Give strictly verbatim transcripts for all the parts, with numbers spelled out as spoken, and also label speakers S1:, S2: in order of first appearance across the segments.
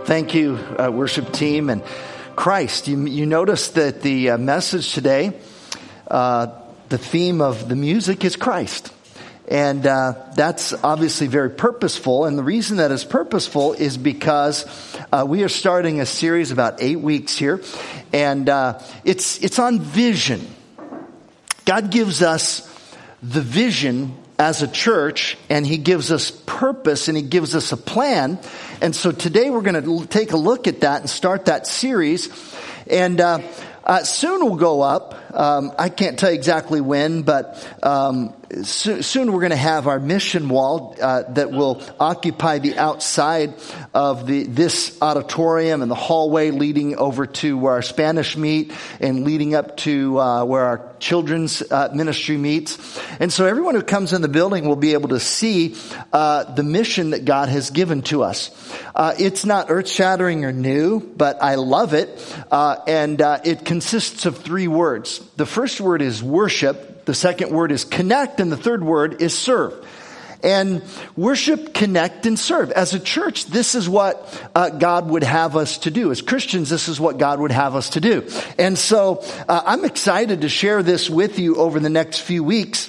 S1: Thank you, uh, worship team and Christ. You, you notice that the uh, message today, uh, the theme of the music is Christ. And uh, that's obviously very purposeful. And the reason that is purposeful is because uh, we are starting a series about eight weeks here. And uh, it's it's on vision. God gives us the vision as a church, and He gives us purpose, and He gives us a plan. And so today we're going to take a look at that and start that series. And uh, uh, soon we'll go up. Um, I can't tell you exactly when, but um, so, soon we're going to have our mission wall uh, that will occupy the outside of the this auditorium and the hallway leading over to where our Spanish meet and leading up to uh, where our children's uh, ministry meets. And so everyone who comes in the building will be able to see uh, the mission that God has given to us. Uh, it's not earth-shattering or new, but I love it. Uh, and uh, it consists of three words. The first word is worship. The second word is connect. And the third word is serve. And worship, connect, and serve. As a church, this is what uh, God would have us to do. As Christians, this is what God would have us to do. And so uh, I'm excited to share this with you over the next few weeks.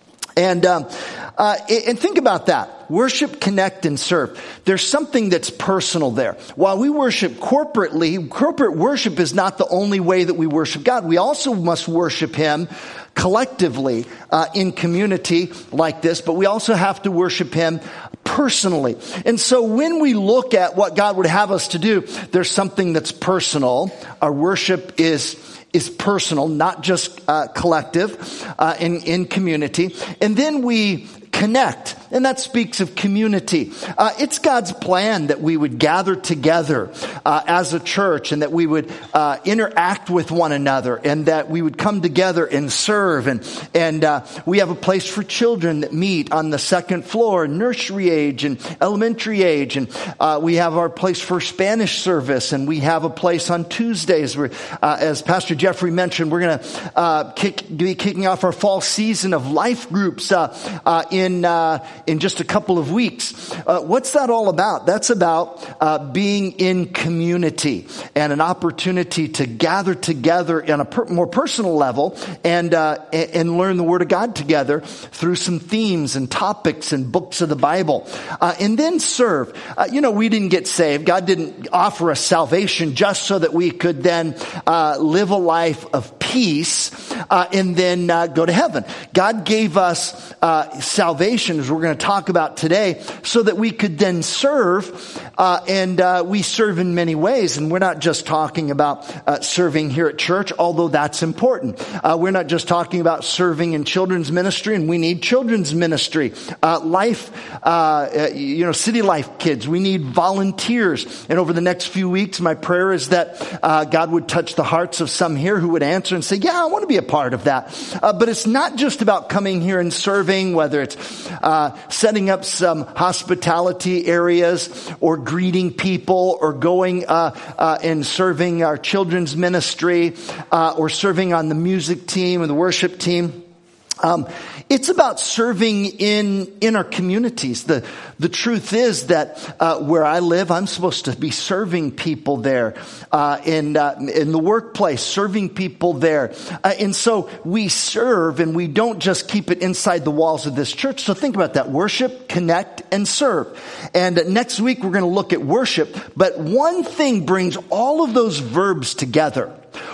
S1: And um, uh, and think about that. Worship, connect, and serve. There's something that's personal there. While we worship corporately, corporate worship is not the only way that we worship God. We also must worship Him collectively uh, in community like this, but we also have to worship Him personally. And so when we look at what God would have us to do, there's something that's personal. Our worship is is personal, not just uh, collective uh, in, in community. And then we connect, and that speaks of community. Uh, it's God's plan that we would gather together uh, as a church, and that we would uh, interact with one another, and that we would come together and serve. And and uh, we have a place for children that meet on the second floor, nursery age and elementary age, and uh, we have our place for Spanish service, and we have a place on Tuesdays where, uh, as Pastor Jeffrey mentioned, we're going to uh, kick, be kicking off our fall season of life groups uh, uh, in. In, uh, in just a couple of weeks. Uh, what's that all about? That's about uh, being in community and an opportunity to gather together on a per- more personal level and, uh, and and learn the Word of God together through some themes and topics and books of the Bible. Uh, and then serve. Uh, you know, we didn't get saved. God didn't offer us salvation just so that we could then uh, live a life of peace uh, and then uh, go to heaven. God gave us uh, salvation. Salvation, as we're going to talk about today, so that we could then serve, uh, and uh, we serve in many ways. And we're not just talking about uh, serving here at church, although that's important. Uh, we're not just talking about serving in children's ministry, and we need children's ministry. Uh, life, uh, you know, City Life kids, we need volunteers. And over the next few weeks, my prayer is that uh, God would touch the hearts of some here who would answer and say, yeah, I want to be a part of that. Uh, but it's not just about coming here and serving, whether it's Uh, setting up some hospitality areas or greeting people or going uh, uh, and serving our children's ministry uh, or serving on the music team or the worship team. Um, it's about serving in in our communities. The the truth is that uh, where I live, I'm supposed to be serving people there uh, in uh, in the workplace, serving people there, uh, and so we serve, and we don't just keep it inside the walls of this church. So think about that: worship, connect, and serve. And uh, next week we're going to look at worship, but one thing brings all of those verbs together.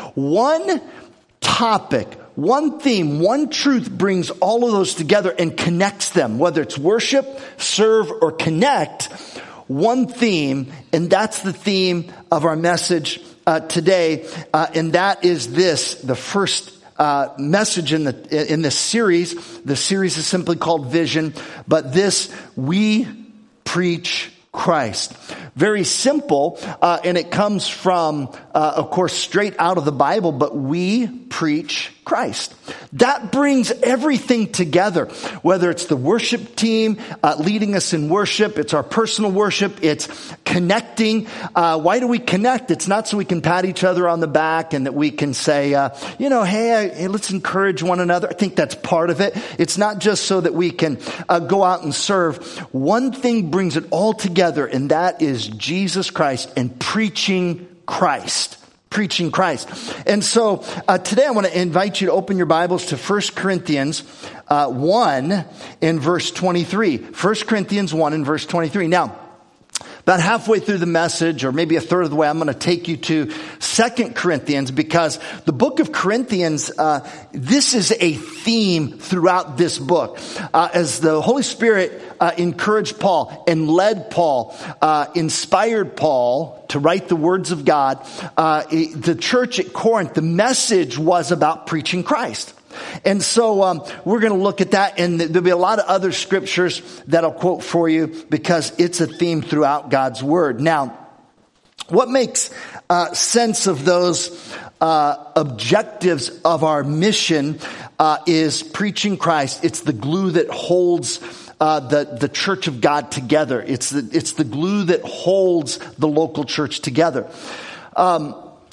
S1: One topic. One theme, one truth brings all of those together and connects them, whether it's worship, serve, or connect. One theme, and that's the theme of our message uh, today, uh, and that is this, the first uh, message in the in this series. The series is simply called Vision, but this, we preach Christ. Very simple, uh, and it comes from, uh, of course, straight out of the Bible, but we preach Christ. That brings everything together, whether it's the worship team uh, leading us in worship, it's our personal worship, it's connecting. Uh, why do we connect? It's not so we can pat each other on the back and that we can say, uh, you know, hey, hey, let's encourage one another. I think that's part of it. It's not just so that we can uh, go out and serve. One thing brings it all together, and that is Jesus Christ and preaching Christ. Preaching Christ. And so uh, today I want to invite you to open your Bibles to First Corinthians uh, one in verse twenty-three. First Corinthians one in verse twenty-three. Now, about halfway through the message, or maybe a third of the way, I'm going to take you to Second Corinthians, because the book of Corinthians, uh, this is a theme throughout this book. Uh, as the Holy Spirit uh, encouraged Paul and led Paul, uh, inspired Paul to write the words of God, uh, the church at Corinth, the message was about preaching Christ. And so um, we're going to look at that, and there'll be a lot of other scriptures that I'll quote for you because it's a theme throughout God's Word. Now, what makes uh, sense of those uh, objectives of our mission uh, is preaching Christ. It's the glue that holds Uh, the, the church of God together. It's the, it's the glue that holds the local church together. Um,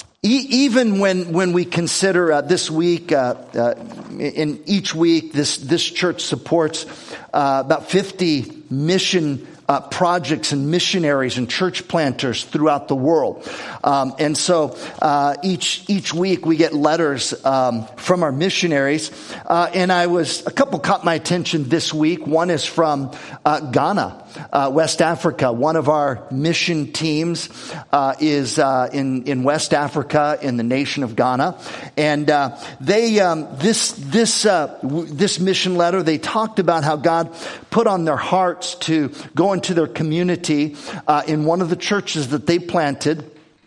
S1: e- even when, when we consider, uh, this week, uh, uh, in each week, this, this church supports, uh, about fifty mission Uh, projects and missionaries and church planters throughout the world. Um, and so uh, each each week we get letters um, from our missionaries. Uh, and I was, a couple caught my attention this week. One is from uh, Ghana, uh, West Africa. One of our mission teams uh, is uh, in, in West Africa, in the nation of Ghana. And uh, they, um, this, this, uh, w- this mission letter, they talked about how God put on their hearts to go into their community uh, in one of the churches that they planted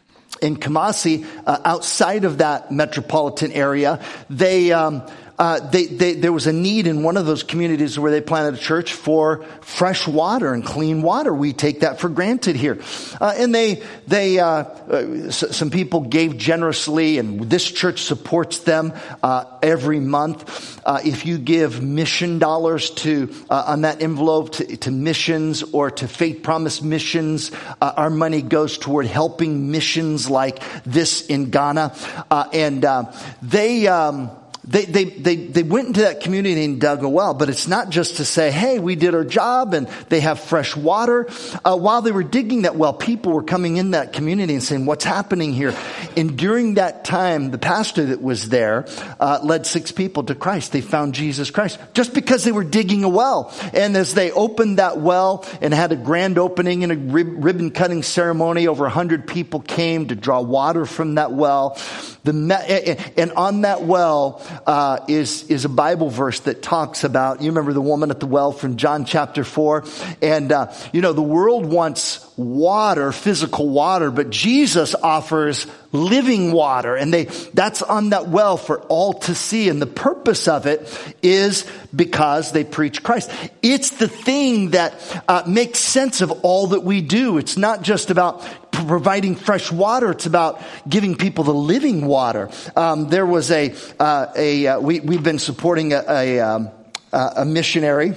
S1: in Kumasi, uh, outside of that metropolitan area. They, um, uh, they, they, there was a need in one of those communities where they planted a church for fresh water and clean water. We take that for granted here. Uh, and they, they, uh, uh, some people gave generously, and this church supports them, uh, every month. Uh, if you give mission dollars to, uh, on that envelope to, to missions or to Faith Promise missions, uh, our money goes toward helping missions like this in Ghana. Uh, and, uh, they, um, They, they, they, they went into that community and dug a well, but it's not just to say, hey, we did our job and they have fresh water. Uh, while they were digging that well, people were coming in that community and saying, what's happening here? And during that time, the pastor that was there, uh, led six people to Christ. They found Jesus Christ just because they were digging a well. And as they opened that well and had a grand opening and a rib- ribbon cutting ceremony, over a hundred people came to draw water from that well. The me- and on that well, Uh, is, is a Bible verse that talks about, you remember the woman at the well from John chapter four? And, uh, you know, the world wants water, physical water, but Jesus offers living water. And they, that's on that well for all to see. And the purpose of it is because they preach Christ. It's the thing that uh, makes sense of all that we do. It's not just about providing fresh water. It's about giving people the living water. Um, there was a, uh, a, uh, we, we've been supporting a, a, um, a missionary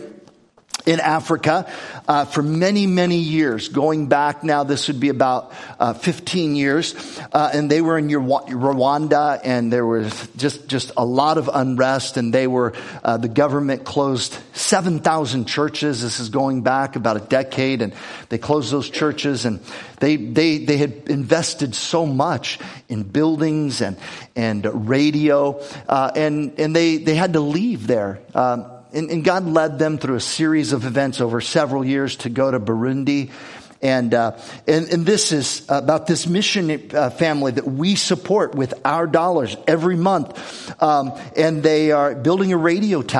S1: in Africa, uh, for many, many years. Going back now, this would be about, uh, fifteen years. Uh, and they were in Rwanda, and there was just, just a lot of unrest, and they were, uh, the government closed seven thousand churches. This is going back about a decade, and they closed those churches, and they, they, they had invested so much in buildings and, and radio, uh, and, and they, they had to leave there. Um, And, and God led them through a series of events over several years to go to Burundi. And, uh, and, and this is about this mission uh, family that we support with our dollars every month. Um, and they are building a radio tower.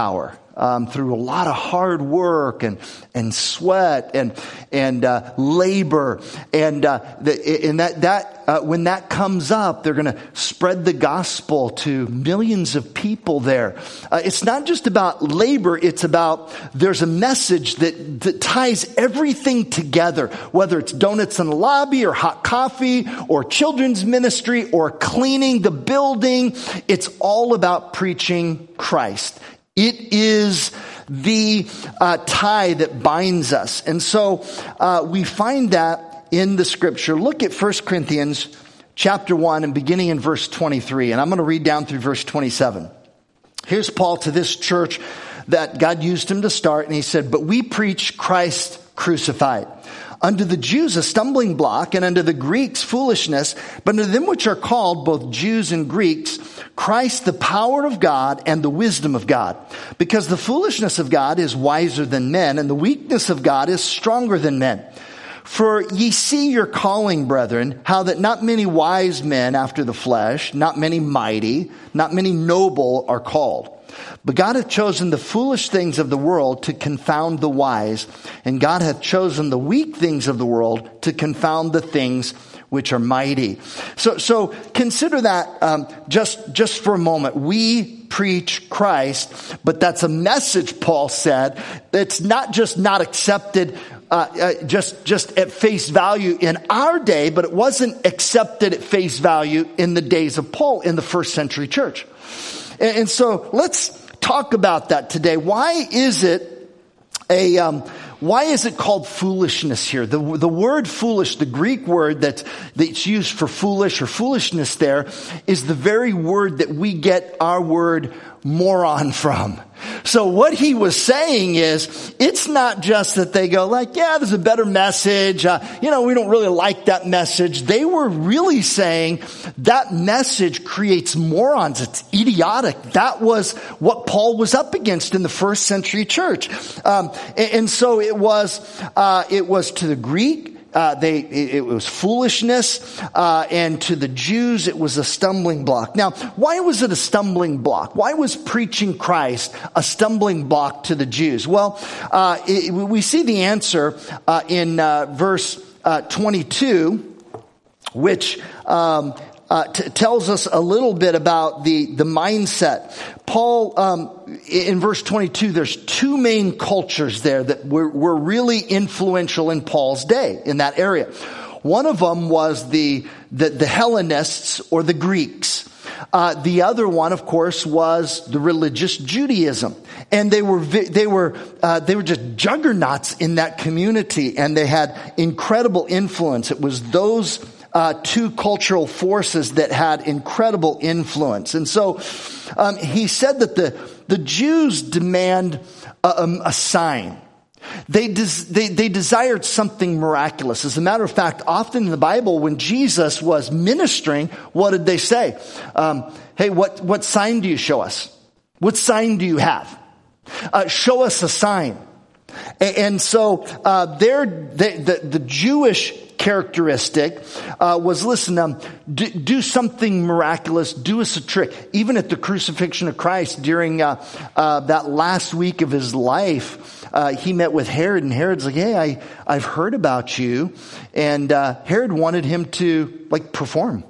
S1: um, through a lot of hard work and and sweat and and uh, labor, and uh, the, and that that uh, when that comes up, they're going to spread the gospel to millions of people there. Uh, it's not just about labor; it's about there's a message that that ties everything together, whether it's donuts in the lobby or hot coffee or children's ministry or cleaning the building. It's all about preaching Christ. It is the uh, tie that binds us. And so uh, we find that in the scripture. Look at First Corinthians chapter one and beginning in verse twenty-three. And I'm going to read down through verse twenty-seven. Here's Paul to this church that God used him to start. And he said, "But we preach Christ crucified. Unto the Jews a stumbling block, and unto the Greeks foolishness, but unto them which are called, both Jews and Greeks, Christ the power of God and the wisdom of God. Because the foolishness of God is wiser than men, and the weakness of God is stronger than men. For ye see your calling, brethren, how that not many wise men after the flesh, not many mighty, not many noble are called. But God hath chosen the foolish things of the world to confound the wise, and God hath chosen the weak things of the world to confound the things which are mighty." So, so consider that um, just just for a moment. We preach Christ, but that's a message, Paul said, that's not just not accepted uh, uh, just just at face value in our day, but it wasn't accepted at face value in the days of Paul in the first century church. And, and so let's talk about that today. Why is it a um, why is it called foolishness here? The the word foolish, the Greek word that that's used for foolish or foolishness there, is the very word that we get our word moron from. So what he was saying is, it's not just that they go like, yeah, there's a better message. Uh, you know, we don't really like that message. They were really saying that message creates morons. It's idiotic. That was what Paul was up against in the first century church. Um, and, and so it was, uh, it was to the Greek. Uh, they, it, it was foolishness, uh, and to the Jews, it was a stumbling block. Now, why was it a stumbling block? Why was preaching Christ a stumbling block to the Jews? Well, uh, it, we see the answer, uh, in, uh, verse, uh, twenty-two, which, um, Uh, t- tells us a little bit about the, the mindset. Paul, um, in verse twenty-two, there's two main cultures there that were, were really influential in Paul's day in that area. One of them was the, the, the Hellenists or the Greeks. Uh, the other one, of course, was the religious Judaism. And they were, they were, uh, they were just juggernauts in that community, and they had incredible influence. It was those Uh, two cultural forces that had incredible influence. And so um, he said that the, the Jews demand a, a sign. They, des- they, they desired something miraculous. As a matter of fact, often in the Bible, when Jesus was ministering, what did they say? Um, hey, what, what sign do you show us? What sign do you have? Uh, show us a sign. And, and so uh, they're, they, the, the Jewish characteristic uh, was, listen, um, do, do something miraculous, do us a trick. Even at the crucifixion of Christ, during uh, uh, that last week of his life, uh, he met with Herod, and Herod's like, hey, I, I've heard about you. And uh, Herod wanted him to, like, perform.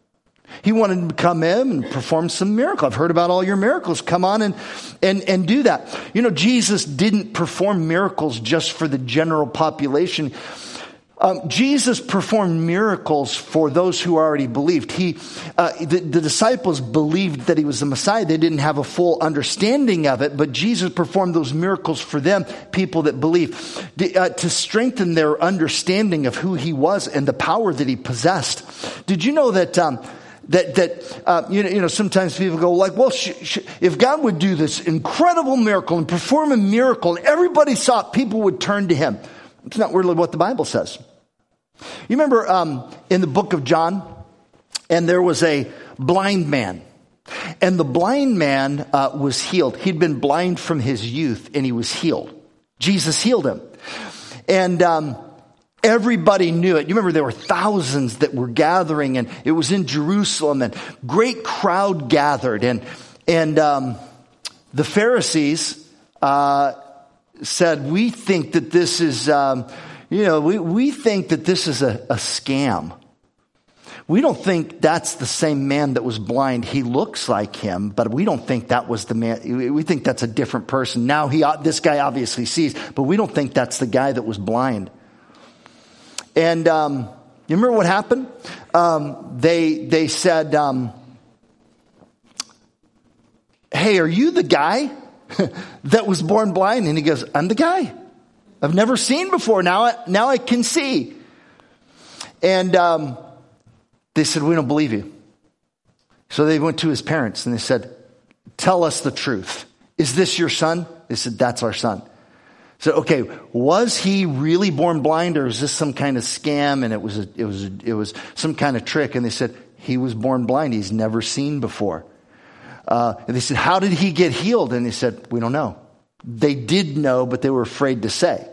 S1: He wanted him to come in and perform some miracle. I've heard about all your miracles. Come on and, and, and do that. You know, Jesus didn't perform miracles just for the general population. Um, Jesus performed miracles for those who already believed. He, uh, the, the disciples believed that he was the Messiah. They didn't have a full understanding of it, but Jesus performed those miracles for them, people that believe, uh, to strengthen their understanding of who he was and the power that he possessed. Did you know that, um, that, that, uh, you know, you know, sometimes people go like, well, sh- sh- if God would do this incredible miracle and perform a miracle and everybody saw it, people would turn to him. It's not really what the Bible says. You remember um, in the book of John, and there was a blind man, and the blind man uh, was healed. He'd been blind from his youth, and he was healed. Jesus healed him, and um, everybody knew it. You remember there were thousands that were gathering, and it was in Jerusalem, and great crowd gathered, and and um, the Pharisees uh, said, we think that this is, um, you know, we, we think that this is a, a scam. We don't think that's the same man that was blind. He looks like him, but we don't think that was the man. We think that's a different person. Now he, this guy obviously sees, but we don't think that's the guy that was blind. And um, you remember what happened? Um, they they said, um, "Hey, are you the guy that was born blind?" And he goes, "I'm the guy. I've never seen before. Now, I, now I can see." And um, they said, "We don't believe you." So they went to his parents and they said, "Tell us the truth. Is this your son?" They said, "That's our son." So, okay, was he really born blind, or is this some kind of scam and it was a, it was a, it was some kind of trick? And they said, "He was born blind. He's never seen before." Uh, and they said, "How did he get healed?" And they said, "We don't know." They did know, but they were afraid to say.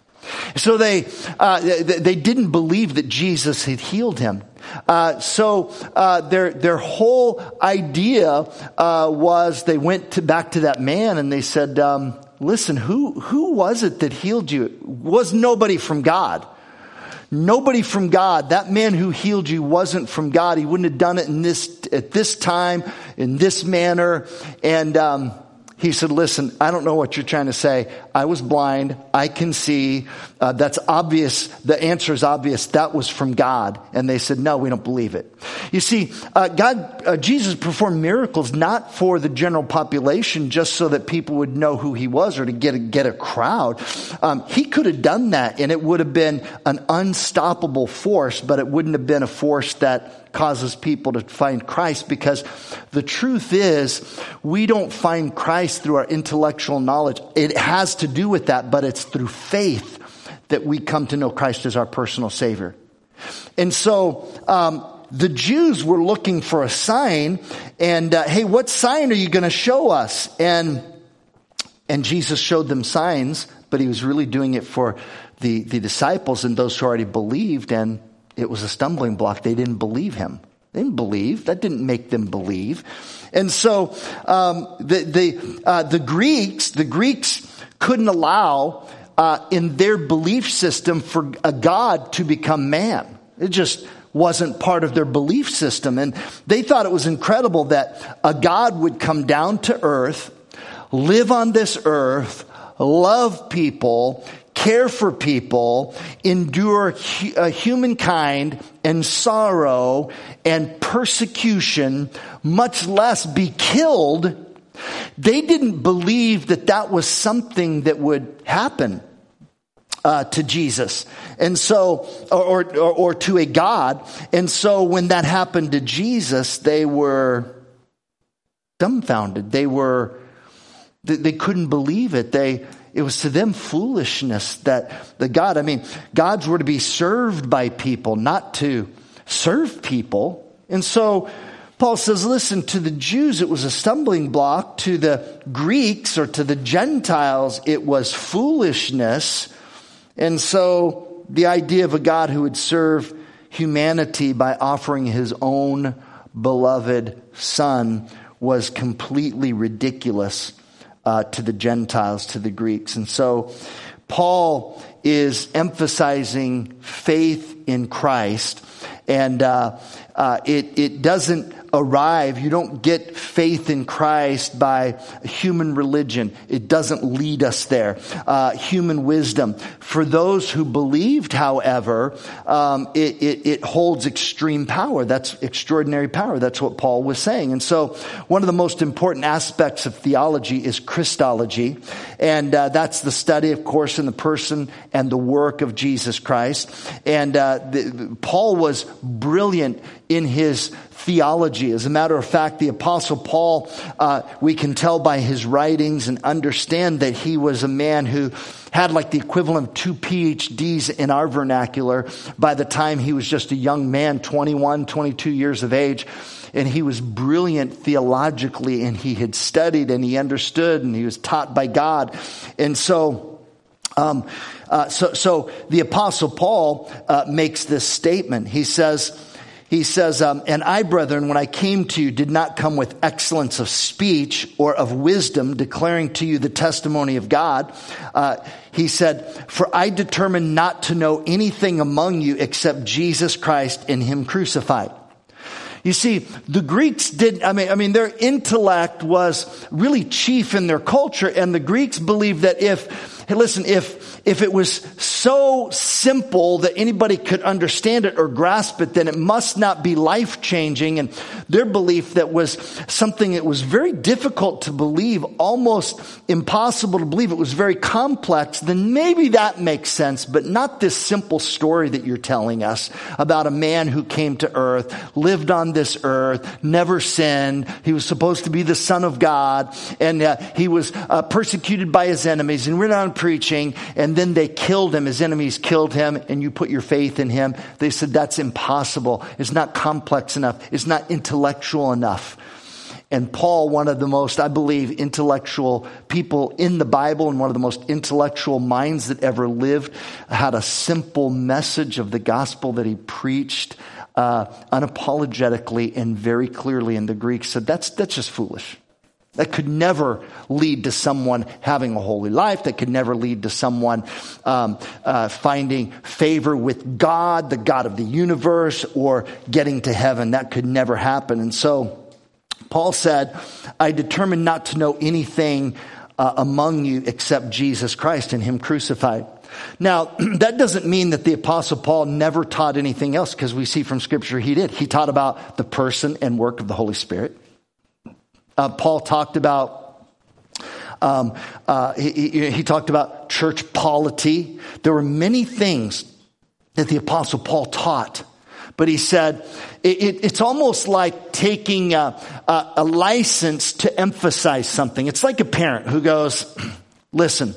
S1: So they uh, they, they didn't believe that Jesus had healed him. Uh, so uh, their their whole idea uh, was they went to, back to that man and they said, um, "Listen, who who was it that healed you? It was nobody from God. Nobody from God. That man who healed you wasn't from God. He wouldn't have done it in this at this time, in this manner." And um, he said, "Listen, I don't know what you're trying to say. I was blind. I can see. Uh, that's obvious. The answer is obvious. That was from God." And they said, "No, we don't believe it." You see, uh, God, uh, Jesus performed miracles not for the general population, just so that people would know who he was or to get a, get a crowd. Um, he could have done that, and it would have been an unstoppable force, but it wouldn't have been a force that causes people to find Christ, because the truth is we don't find Christ through our intellectual knowledge. It has to do with that, but it's through faith that we come to know Christ as our personal Savior. And so um, the Jews were looking for a sign, and uh, hey, what sign are you going to show us? And and Jesus showed them signs, but he was really doing it for the, the disciples and those who already believed, and it was a stumbling block. They didn't believe him. They didn't believe. That didn't make them believe. And so um, the the uh, the Greeks, the Greeks couldn't allow uh, in their belief system for a God to become man. It just wasn't part of their belief system, and they thought it was incredible that a God would come down to earth, live on this earth, love people, care for people, endure hu- uh, humankind and sorrow and persecution, much less be killed. They didn't believe that that was something that would happen uh, to Jesus, and so, or, or or to a God. And so, when that happened to Jesus, they were dumbfounded. They were, they, they couldn't believe it. They. It was to them foolishness that the God, I mean, gods were to be served by people, not to serve people. And so Paul says, listen, to the Jews, it was a stumbling block. To the Greeks or to the Gentiles, it was foolishness. And so the idea of a God who would serve humanity by offering his own beloved son was completely ridiculous Uh, to the Gentiles, to the Greeks. And so Paul is emphasizing faith in Christ, and uh, uh, it, it doesn't arrive. You don't get faith in Christ by human religion. It doesn't lead us there. Uh, human wisdom. For those who believed, however, um, it, it, it holds extreme power. That's extraordinary power. That's what Paul was saying. And so one of the most important aspects of theology is Christology. And uh, that's the study, of course, in the person and the work of Jesus Christ. And uh, the, Paul was brilliant in his theology. As a matter of fact, the Apostle Paul, uh, we can tell by his writings and understand that he was a man who had like the equivalent of two P H Ds in our vernacular by the time he was just a young man, twenty-one, twenty-two years of age. And he was brilliant theologically, and he had studied and he understood and he was taught by God. And so, um, uh, so, so the Apostle Paul uh, makes this statement. He says, he says, um, and I, brethren, when I came to you, did not come with excellence of speech or of wisdom, declaring to you the testimony of God. Uh, he said, for I determined not to know anything among you except Jesus Christ and him crucified. You see, the Greeks did, I mean, I mean, their intellect was really chief in their culture, and the Greeks believed that if, hey, listen, if, if it was so simple that anybody could understand it or grasp it, then it must not be life-changing. And their belief that was something that was very difficult to believe, almost impossible to believe, it was very complex, then maybe that makes sense, but not this simple story that you're telling us about a man who came to earth, lived on this earth, never sinned. He was supposed to be the Son of God, and uh, he was uh, persecuted by his enemies and went on preaching, and then they killed him. His enemies killed him, and you put your faith in him. They said that's impossible. It's not complex enough. It's not intellectual enough. And Paul, one of the most, I believe, intellectual people in the Bible and one of the most intellectual minds that ever lived, had a simple message of the gospel that he preached uh, unapologetically and very clearly. And the Greeks said, that's, that's just foolish. That could never lead to someone having a holy life. That could never lead to someone um, uh, finding favor with God, the God of the universe, or getting to heaven. That could never happen. And so Paul said, I determined not to know anything uh, among you except Jesus Christ and him crucified. Now, that doesn't mean that the Apostle Paul never taught anything else, because we see from Scripture he did. He taught about the person and work of the Holy Spirit. Uh, Paul talked about um, uh, he, he, he talked about church polity. There were many things that the Apostle Paul taught, but he said it, it, it's almost like taking a, a, a license to emphasize something. It's like a parent who goes, listen,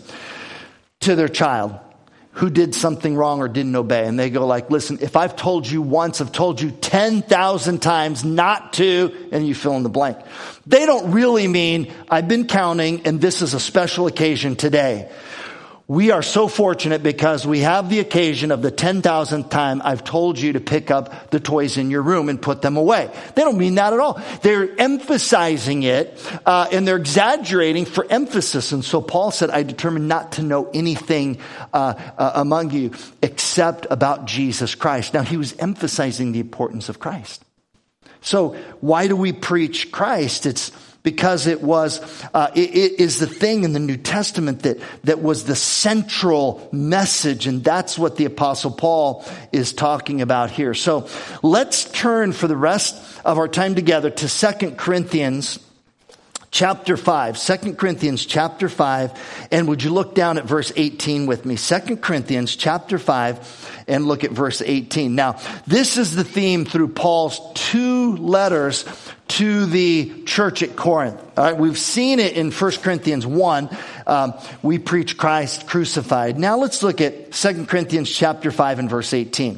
S1: to their child who did something wrong or didn't obey. And they go like, listen, if I've told you once, I've told you ten thousand times not to, and you fill in the blank. They don't really mean, I've been counting and this is a special occasion today. We are so fortunate because we have the occasion of the ten thousandth time I've told you to pick up the toys in your room and put them away. They don't mean that at all. They're emphasizing it, uh, and they're exaggerating for emphasis. And so Paul said, I determined not to know anything uh, uh, among you except about Jesus Christ. Now, he was emphasizing the importance of Christ. So why do we preach Christ? It's because it was, uh, it, it is the thing in the New Testament that, that was the central message. And that's what the Apostle Paul is talking about here. So let's turn for the rest of our time together to Second Corinthians chapter five. Second Corinthians chapter five. And would you look down at verse eighteen with me? Second Corinthians chapter five. And look at verse eighteen. Now, this is the theme through Paul's two letters to the church at Corinth. All right, we've seen it in First Corinthians one. Um, we preach Christ crucified. Now let's look at Second Corinthians chapter five and verse eighteen.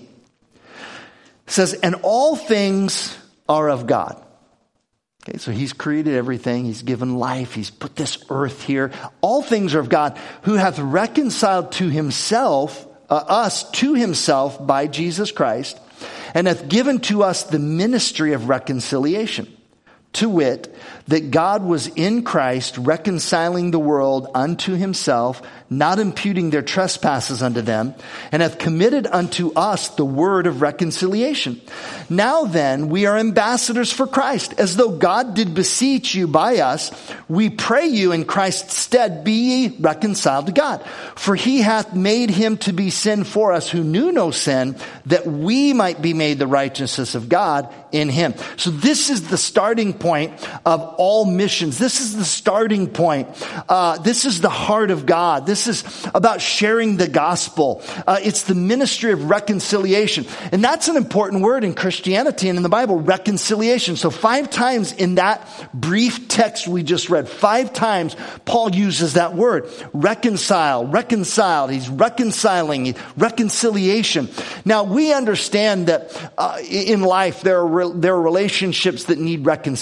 S1: It says, and all things are of God. Okay, so he's created everything. He's given life. He's put this earth here. All things are of God, who hath reconciled to himself Uh, us to himself by Jesus Christ, and hath given to us the ministry of reconciliation, to wit, that God was in Christ reconciling the world unto himself, not imputing their trespasses unto them, and hath committed unto us the word of reconciliation. Now then, we are ambassadors for Christ, as though God did beseech you by us. We pray you in Christ's stead, be ye reconciled to God. For he hath made him to be sin for us who knew no sin, that we might be made the righteousness of God in him. So this is the starting point of all missions. This is the starting point. Uh, this is the heart of God. This is about sharing the gospel. Uh, it's the ministry of reconciliation. And that's an important word in Christianity and in the Bible, reconciliation. So five times in that brief text we just read, five times Paul uses that word. Reconcile, reconciled. He's reconciling, reconciliation. Now we understand that uh, in life there are, re- there are relationships that need reconciliation.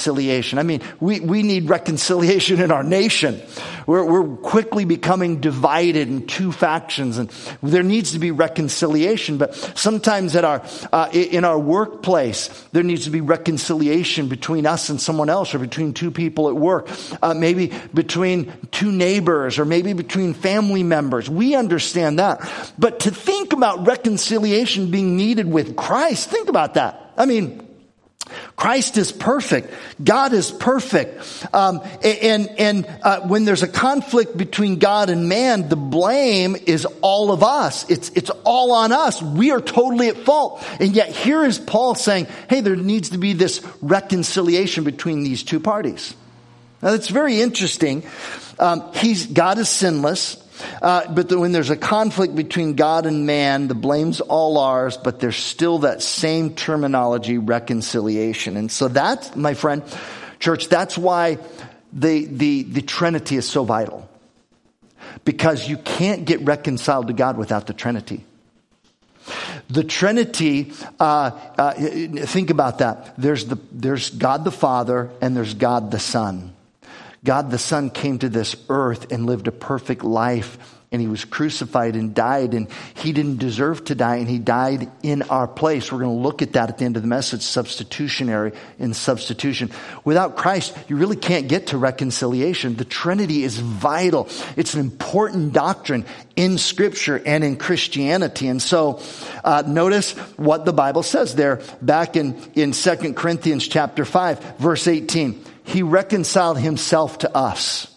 S1: reconciliation. I mean, we, we need reconciliation in our nation. We're, we're quickly becoming divided in two factions, and there needs to be reconciliation. But sometimes at our, uh, in our workplace, there needs to be reconciliation between us and someone else, or between two people at work, uh, maybe between two neighbors, or maybe between family members. We understand that. But to think about reconciliation being needed with Christ, think about that. I mean, Christ is perfect. God is perfect. Um, and and uh, when there's a conflict between God and man, the blame is all of us. It's it's all on us. We are totally at fault. And yet here is Paul saying, hey, there needs to be this reconciliation between these two parties. Now, that's very interesting. Um, he's God is sinless. Uh, but the, when there's a conflict between God and man, the blame's all ours, but there's still that same terminology, reconciliation. And so that, my friend, church, that's why the, the, the Trinity is so vital. Because you can't get reconciled to God without the Trinity. The Trinity, uh, uh, think about that. There's the, there's God the Father and there's God the Son. God the Son came to this earth and lived a perfect life, and he was crucified and died, and he didn't deserve to die, and he died in our place. We're going to look at that at the end of the message, substitutionary in substitution. Without Christ, you really can't get to reconciliation. The Trinity is vital. It's an important doctrine in Scripture and in Christianity. And so uh, notice what the Bible says there back in, in Second Corinthians chapter five, verse eighteen. He reconciled himself to us.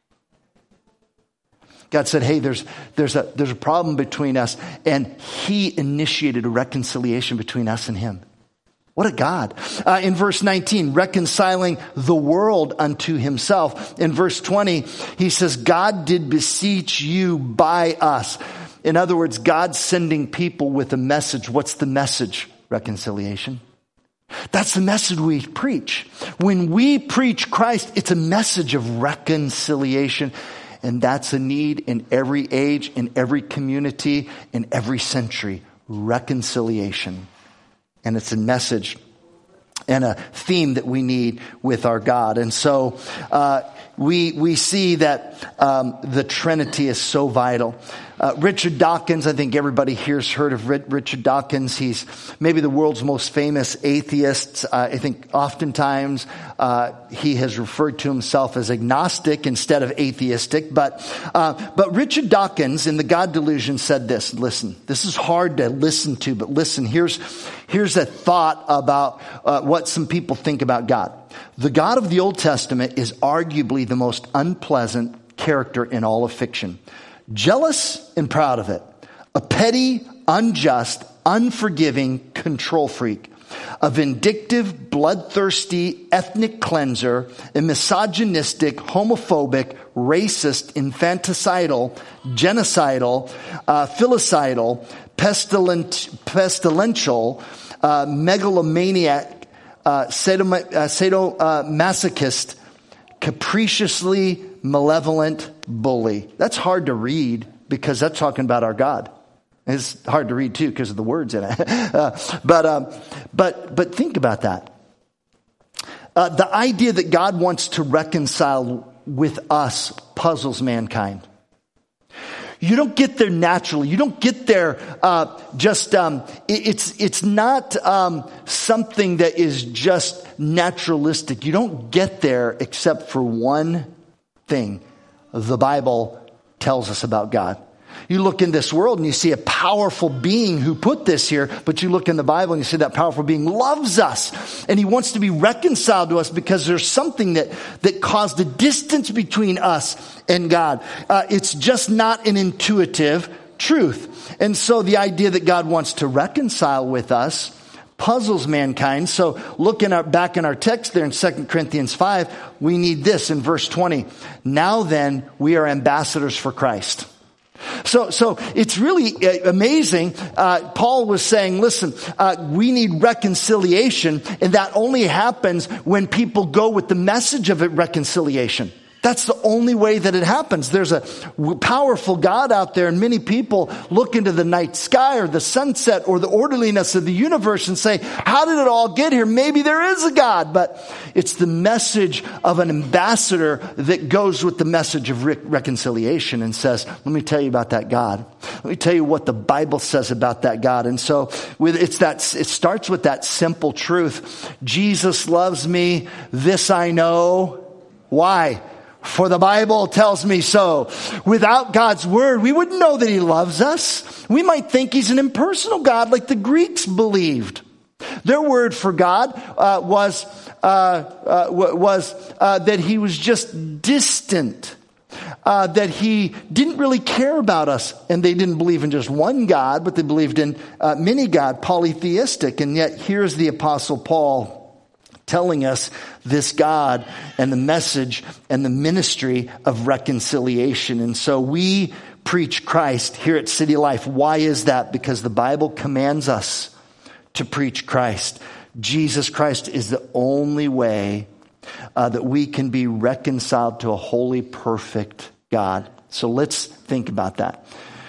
S1: God said, hey, there's, there's a, there's a problem between us. And he initiated a reconciliation between us and him. What a God. Uh, in verse nineteen, reconciling the world unto himself. In verse twenty, he says, God did beseech you by us. In other words, God's sending people with a message. What's the message? Reconciliation. That's the message we preach. When we preach Christ, it's a message of reconciliation. And that's a need in every age, in every community, in every century. Reconciliation. And it's a message and a theme that we need with our God. And so uh, we we see that um, the Trinity is so vital. Uh, Richard Dawkins, I think everybody here's heard of Richard Dawkins. He's maybe the world's most famous atheist. Uh, I think oftentimes uh, he has referred to himself as agnostic instead of atheistic. But uh, but Richard Dawkins in The God Delusion said this. Listen, this is hard to listen to, but listen, here's, here's a thought about uh, what some people think about God. The God of the Old Testament is arguably the most unpleasant character in all of fiction. Jealous and proud of it. A petty, unjust, unforgiving control freak. A vindictive, bloodthirsty ethnic cleanser. A misogynistic, homophobic, racist, infanticidal, genocidal, uh, filicidal, pestilent, pestilential, uh, megalomaniac, uh, sadomasochist, capriciously malevolent bully. That's hard to read because that's talking about our God. It's hard to read too because of the words in it. uh, but um, but but think about that. Uh, the idea that God wants to reconcile with us puzzles mankind. You don't get there naturally. You don't get there uh, just. Um, it, it's it's not um, something that is just naturalistic. You don't get there except for one thing. The Bible tells us about God. You look in this world and you see a powerful being who put this here, but you look in the Bible and you see that powerful being loves us and he wants to be reconciled to us because there's something that, that caused a distance between us and God. Uh, it's just not an intuitive truth. And so the idea that God wants to reconcile with us puzzles mankind. So looking at, back in our text there in Second Corinthians five, we need this in verse twenty. Now then, we are ambassadors for Christ. So, so it's really amazing. Uh, Paul was saying, listen, uh, we need reconciliation, and that only happens when people go with the message of it, reconciliation. That's the only way that it happens. There's a powerful God out there, and many people look into the night sky or the sunset or the orderliness of the universe and say, how did it all get here? Maybe there is a God, but it's the message of an ambassador that goes with the message of re- reconciliation and says, let me tell you about that God. Let me tell you what the Bible says about that God. And so with it's that it starts with that simple truth. Jesus loves me. This I know. Why? For the Bible tells me so. Without God's word, we wouldn't know that he loves us. We might think he's an impersonal God like the Greeks believed. Their word for God uh, was uh, uh, was uh, that he was just distant, uh, that he didn't really care about us. And they didn't believe in just one God, but they believed in uh, many God, polytheistic. And yet here's the Apostle Paul telling us this God and the message and the ministry of reconciliation. And so we preach Christ here at City Life. Why is that? Because the Bible commands us to preach Christ. Jesus Christ is the only way uh, that we can be reconciled to a holy, perfect God. So let's think about that.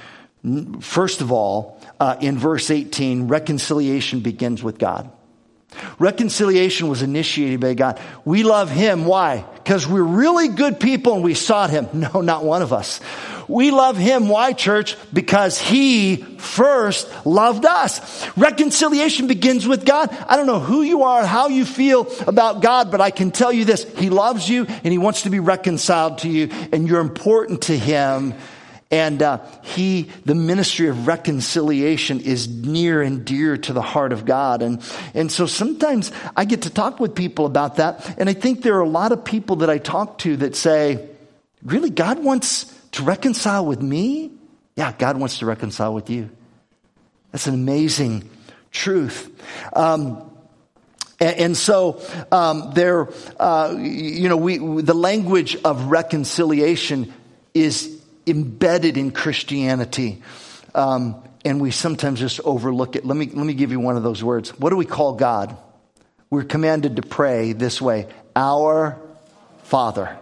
S1: First of all, uh, in verse eighteen, reconciliation begins with God. Reconciliation was initiated by God. We love him. Why? Because we're really good people and we sought him. No, not one of us. We love him. Why, church? Because he first loved us. Reconciliation begins with God. I don't know who you are, how you feel about God, but I can tell you this. He loves you and he wants to be reconciled to you, and you're important to him. And uh, he, the ministry of reconciliation is near and dear to the heart of God. And, and so sometimes I get to talk with people about that. And I think there are a lot of people that I talk to that say, really, God wants to reconcile with me? Yeah, God wants to reconcile with you. That's an amazing truth. Um, and, and so um, there, uh, you know, we the language of reconciliation is embedded in Christianity, um, and we sometimes just overlook it. Let me let me give you one of those words. What do we call God? We're commanded to pray this way: Our Father.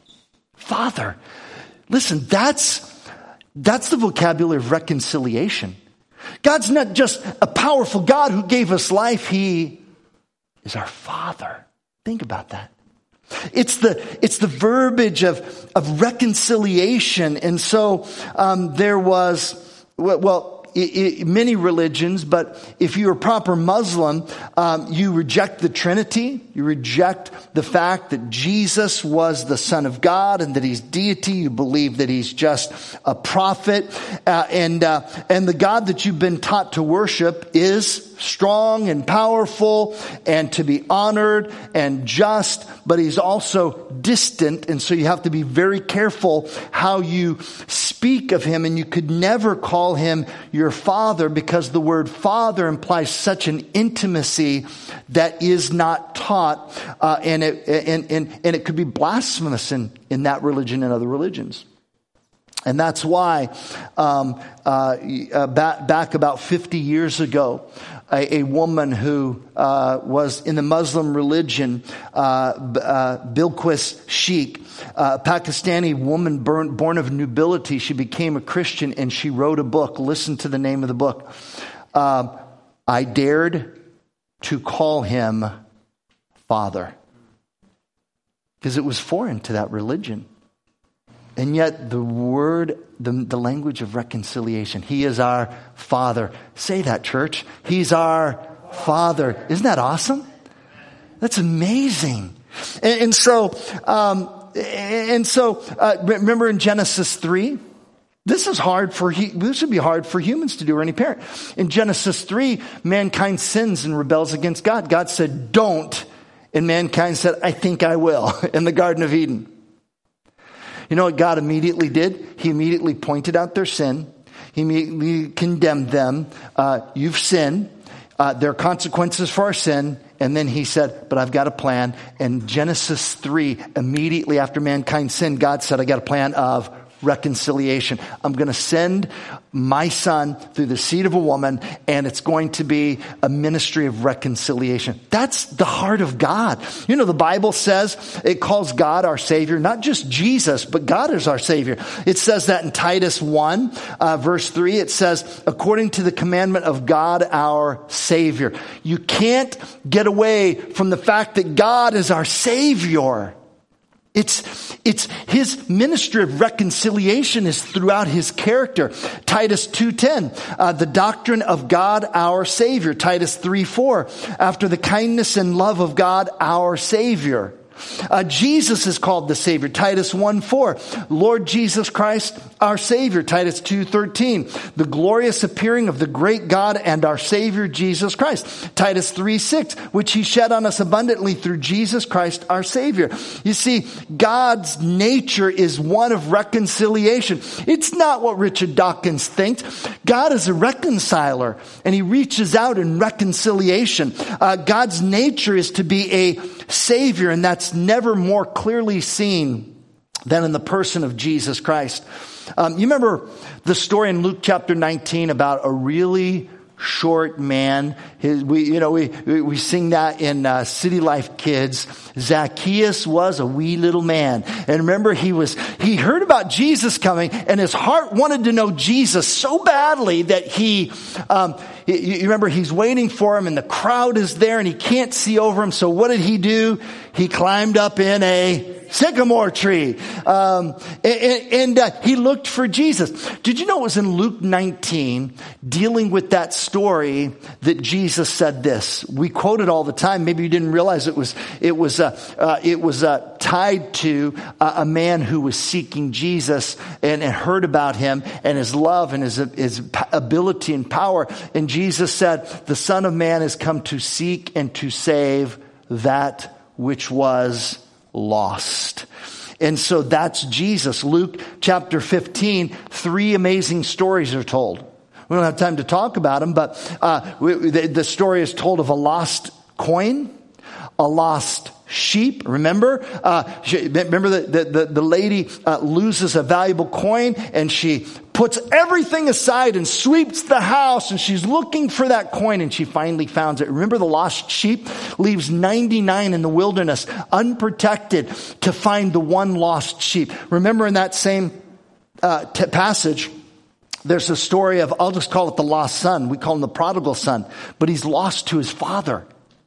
S1: Father. Listen, that's that's the vocabulary of reconciliation. God's not just a powerful God who gave us life. He is our Father. Think about that. It's the it's the verbiage of of reconciliation, and so um, there was well. I, I, many religions, but if you're a proper Muslim, um, you reject the Trinity. You reject the fact that Jesus was the Son of God and that he's deity. You believe that he's just a prophet, uh, and uh, and the God that you've been taught to worship is strong and powerful and to be honored and just, but he's also distant, and so you have to be very careful how you speak of him, and you could never call him your father, because the word father implies such an intimacy that is not taught, uh, and it and, and and it could be blasphemous in in that religion and other religions. And that's why um, uh, uh, back, back about fifty years ago, a, a woman who uh, was in the Muslim religion, uh, uh, Bilquis Sheikh, a Pakistani woman born, born of nobility, she became a Christian and she wrote a book. Listen to the name of the book. Uh, I dared to call him Father, because it was foreign to that religion. And yet the word, the, the language of reconciliation, he is our Father. Say that, church. He's our Father. Isn't that awesome? That's amazing. And, and so, um, and so, uh, remember in Genesis three? This is hard for, this would be hard for humans to do, or any parent. In Genesis three, mankind sins and rebels against God. God said, don't. And mankind said, I think I will, in the Garden of Eden. You know what God immediately did? He immediately pointed out their sin. He immediately condemned them. Uh, you've sinned. Uh, there are consequences for our sin. And then he said, but I've got a plan. And Genesis three, immediately after mankind sinned, God said, I got a plan of reconciliation. I'm going to send my son through the seed of a woman, and it's going to be a ministry of reconciliation. That's the heart of God. You know, the Bible says it calls God our Savior, not just Jesus, but God is our Savior. It says that in Titus one, uh, verse three, it says, according to the commandment of God our Savior. You can't get away from the fact that God is our Savior. It's, it's his ministry of reconciliation is throughout his character. Titus two ten, uh, the doctrine of God our Savior. Titus three four, after the kindness and love of God our Savior. Uh, Jesus is called the Savior. Titus one four, Lord Jesus Christ, our Savior. Titus two thirteen, the glorious appearing of the great God and our Savior Jesus Christ. Titus three six, which he shed on us abundantly through Jesus Christ, our Savior. You see, God's nature is one of reconciliation. It's not what Richard Dawkins thinks. God is a reconciler, and he reaches out in reconciliation. Uh, God's nature is to be a Savior, and that's never more clearly seen than in the person of Jesus Christ. Um, you remember the story in Luke chapter nineteen about a really short man. His, we, you know, we, we, we sing that in uh, City Life Kids. Zacchaeus was a wee little man. And remember, he was, he heard about Jesus coming, and his heart wanted to know Jesus so badly that he, um, you, you remember he's waiting for him, and the crowd is there, and he can't see over him. So what did he do? He climbed up in a sycamore tree. Um, and and uh, he looked for Jesus. Did you know it was in Luke nineteen, dealing with that story, that Jesus said this? We quote it all the time. Maybe you didn't realize it was, it was, uh, uh, it was uh, tied to uh, a man who was seeking Jesus and, and heard about him and his love and his, his ability and power. And Jesus said, the Son of Man has come to seek and to save that which was lost. And so that's Jesus. Luke chapter fifteen, three amazing stories are told. We don't have time to talk about them, but uh, we, the, the story is told of a lost coin, a lost sheep. Remember, uh, she, remember the, the, the lady uh, loses a valuable coin, and she puts everything aside and sweeps the house, and she's looking for that coin, and she finally finds it. Remember, the lost sheep leaves ninety-nine in the wilderness, unprotected, to find the one lost sheep. Remember, in that same uh, t- passage, there's a story of, I'll just call it the lost son. We call him the prodigal son, but he's lost to his father.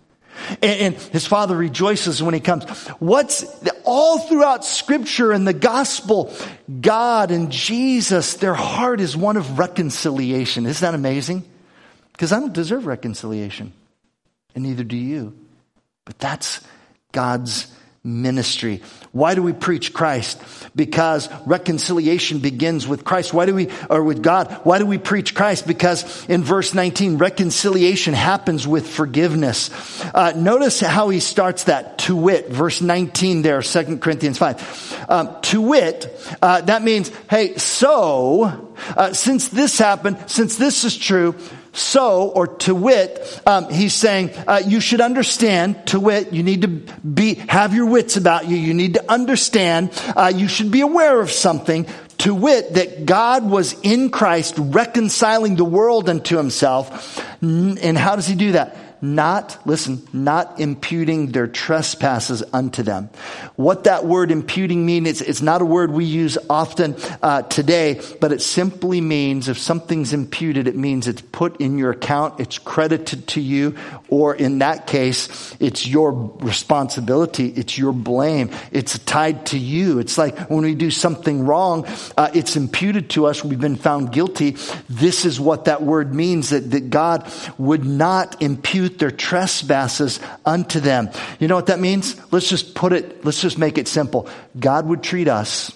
S1: And his father rejoices when he comes. What's all throughout Scripture and the gospel, God and Jesus, their heart is one of reconciliation. Isn't that amazing? Because I don't deserve reconciliation, and neither do you. But that's God's ministry. Why do we preach Christ? Because reconciliation begins with Christ. Why do we, or with God? Why do we preach Christ? Because in verse nineteen, reconciliation happens with forgiveness. Uh, notice how he starts that. To wit, verse nineteen there, Second Corinthians five. Um, to wit, uh, that means, hey, so, uh, since this happened, since this is true, so, or to wit, um, he's saying, uh, you should understand, to wit, you need to be, have your wits about you. You need to understand, uh, you should be aware of something, to wit, that God was in Christ reconciling the world unto himself. And how does he do that? Not, listen, not imputing their trespasses unto them. What that word imputing means, it's, it's not a word we use often uh, today, but it simply means if something's imputed, it means it's put in your account, it's credited to you, or in that case, it's your responsibility, it's your blame, it's tied to you. It's like when we do something wrong, uh, it's imputed to us, we've been found guilty. This is what that word means, that, that God would not impute their trespasses unto them. You know what that means? Let's just put it, let's just make it simple. God would treat us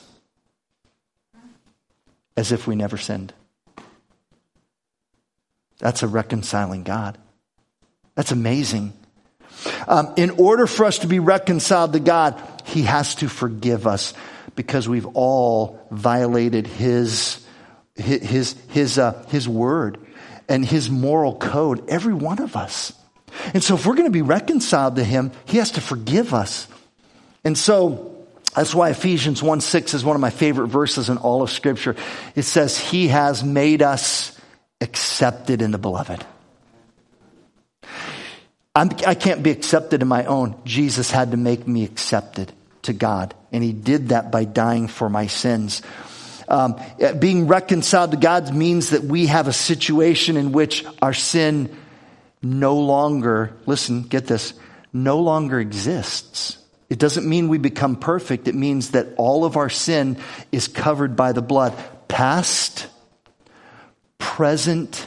S1: as if we never sinned. That's a reconciling God. That's amazing. Um, in order for us to be reconciled to God, he has to forgive us because we've all violated his, his, his, his, uh, his word and his moral code, every one of us. And so if we're going to be reconciled to him, he has to forgive us. And so That's why Ephesians one six is one of my favorite verses in all of Scripture. It says, he has made us accepted in the beloved. I'm, I can't be accepted in my own. Jesus had to make me accepted to God. And he did that by dying for my sins. Um, being reconciled to God means that we have a situation in which our sin no longer, listen, get this, no longer exists. It doesn't mean we become perfect. It means that all of our sin is covered by the blood. Past, present,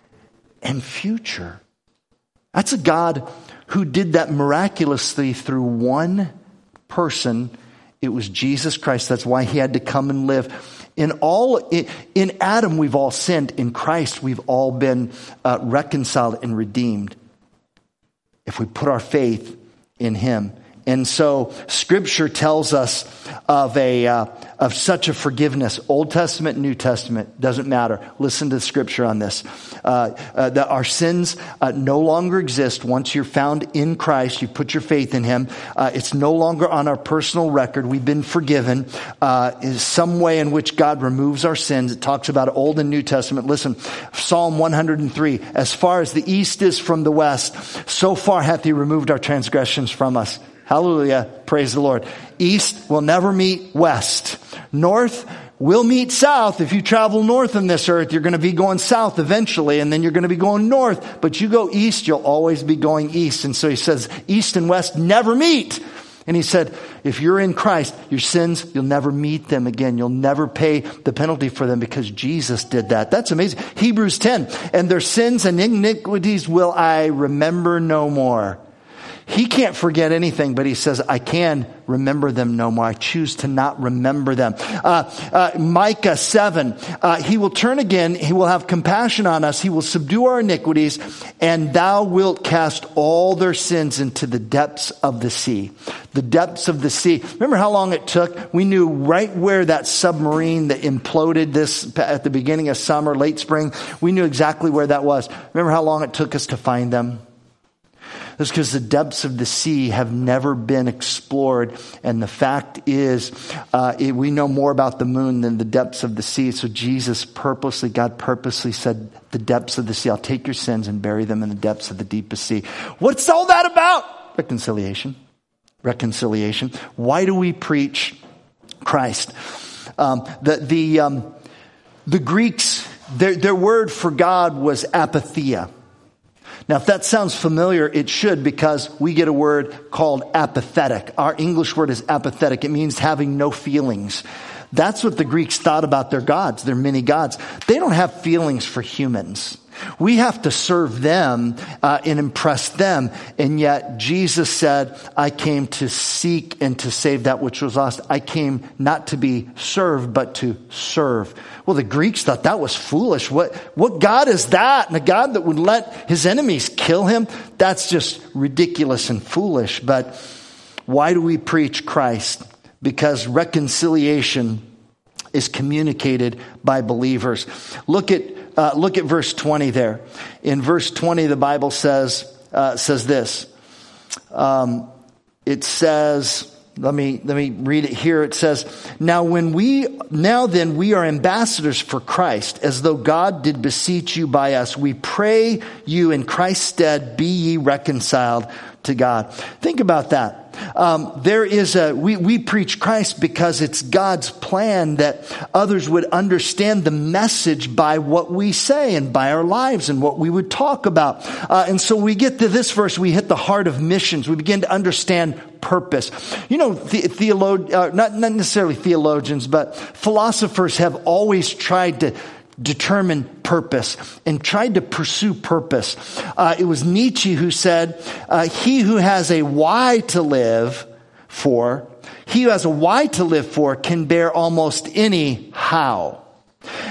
S1: and future. That's a God who did that miraculously through one person. It was Jesus Christ. That's why he had to come and live. In all, in Adam, we've all sinned. In Christ, we've all been uh, reconciled and redeemed if we put our faith in him. And so Scripture tells us of a uh, of such a forgiveness. Old Testament, New Testament, doesn't matter. Listen to the Scripture on this. Uh, uh, that our sins uh, no longer exist once you're found in Christ. You put your faith in him. Uh, it's no longer on our personal record. We've been forgiven. Uh, is some way in which God removes our sins. It talks about Old and New Testament. Listen, Psalm one hundred three. As far as the east is from the west, so far hath he removed our transgressions from us. Hallelujah. Praise the Lord. East will never meet west. North will meet south. If you travel north on this earth, you're going to be going south eventually, and then you're going to be going north. But you go east, you'll always be going east. And so he says, east and west never meet. And he said, if you're in Christ, your sins, you'll never meet them again. You'll never pay the penalty for them because Jesus did that. That's amazing. Hebrews ten, and their sins and iniquities will I remember no more. He can't forget anything, but he says, I can remember them no more. I choose to not remember them. Uh, uh, Micah seven, uh, he will turn again. He will have compassion on us. He will subdue our iniquities, and thou wilt cast all their sins into the depths of the sea. The depths of the sea. Remember how long it took? We knew right where that submarine that imploded this at the beginning of summer, late spring. We knew exactly where that was. Remember how long it took us to find them? It's because the depths of the sea have never been explored. And the fact is, uh, it, we know more about the moon than the depths of the sea. So Jesus purposely, God purposely said, the depths of the sea, I'll take your sins and bury them in the depths of the deepest sea. What's all that about? Reconciliation. Reconciliation. Why do we preach Christ? Um, the, the, um, the Greeks, their, their word for God was apatheia. Now, if that sounds familiar, it should, because we get a word called apathetic. Our English word is apathetic. It means having no feelings. That's what the Greeks thought about their gods, their many gods. They don't have feelings for humans. We have to serve them uh, and impress them. And yet Jesus said, I came to seek and to save that which was lost. I came not to be served, but to serve. Well, the Greeks thought that was foolish. What, what God is that? And a God that would let his enemies kill him? That's just ridiculous and foolish. But why do we preach Christ? Because reconciliation is communicated by believers. Look at Uh, look at verse twenty there. In verse twenty, the Bible says uh, says this. Um, it says, let me let me read it here. It says, "Now when we now then we are ambassadors for Christ, as though God did beseech you by us. We pray you in Christ's stead, be ye reconciled to God." Think about that. Um, there is a, we, we preach Christ because it's God's plan that others would understand the message by what we say and by our lives and what we would talk about. Uh, and so we get to this verse, we hit the heart of missions. We begin to understand purpose. You know, the, theolog- uh, not, not necessarily theologians, but philosophers have always tried to determine purpose and tried to pursue purpose. Uh, it was Nietzsche who said, uh, he who has a why to live for, he who has a why to live for can bear almost any how.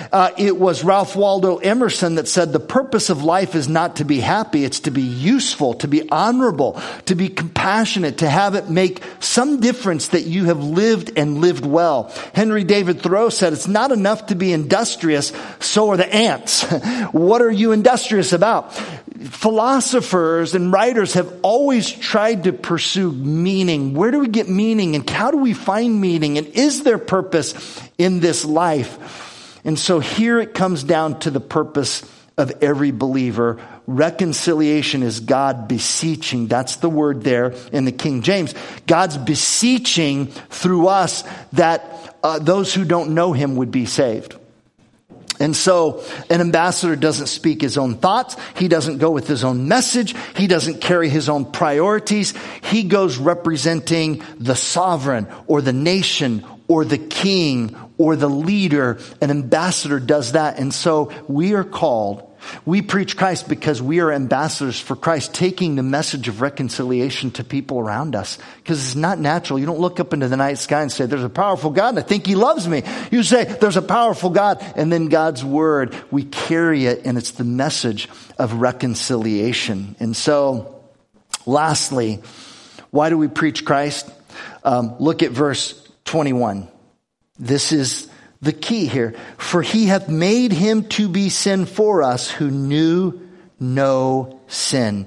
S1: Uh, it was Ralph Waldo Emerson that said, the purpose of life is not to be happy, it's to be useful, to be honorable, to be compassionate, to have it make some difference that you have lived and lived well. Henry David Thoreau said, it's not enough to be industrious, so are the ants. What are you industrious about? Philosophers and writers have always tried to pursue meaning. Where do we get meaning, and how do we find meaning, and is there purpose in this life? And so here it comes down to the purpose of every believer. Reconciliation is God beseeching. That's the word there in the King James. God's beseeching through us that uh, those who don't know him would be saved. And so an ambassador doesn't speak his own thoughts. He doesn't go with his own message. He doesn't carry his own priorities. He goes representing the sovereign or the nation or the king or the leader. An ambassador does that. And so we are called, we preach Christ because we are ambassadors for Christ, taking the message of reconciliation to people around us. Because it's not natural. You don't look up into the night sky and say, there's a powerful God and I think he loves me. You say, there's a powerful God, and then God's word, we carry it, and it's the message of reconciliation. And so, lastly, why do we preach Christ? Um, look at verse twenty-one. This is the key here. For he hath made him to be sin for us who knew no sin.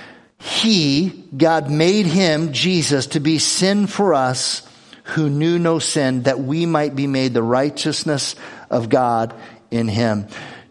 S1: He, God made him, Jesus, to be sin for us who knew no sin, that we might be made the righteousness of God in him.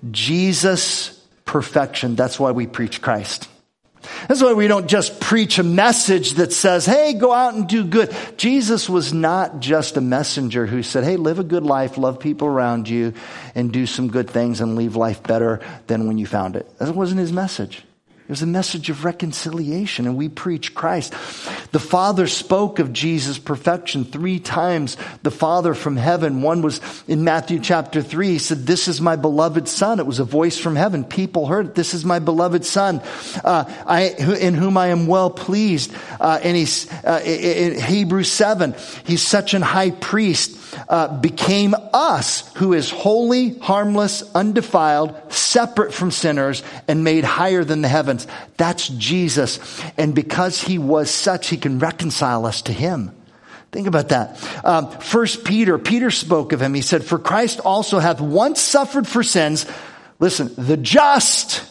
S1: Jesus' perfection. That's why we preach Christ. That's why we don't just preach a message that says, hey, go out and do good. Jesus was not just a messenger who said, hey, live a good life, love people around you, and do some good things and leave life better than when you found it. That wasn't his message. It was a message of reconciliation, and we preach Christ. The Father spoke of Jesus' perfection three times. The Father from heaven, one was in Matthew chapter three. He said, this is my beloved Son. It was a voice from heaven. People heard it. This is my beloved Son, uh, I, in whom I am well pleased. Uh, and he's, uh, in Hebrews seven, he's such an high priest. Uh, became us, who is holy, harmless, undefiled, separate from sinners, and made higher than the heavens. That's Jesus. And because he was such, he can reconcile us to him. Think about that. Um, First Peter, Peter spoke of him. He said, for Christ also hath once suffered for sins. Listen, the just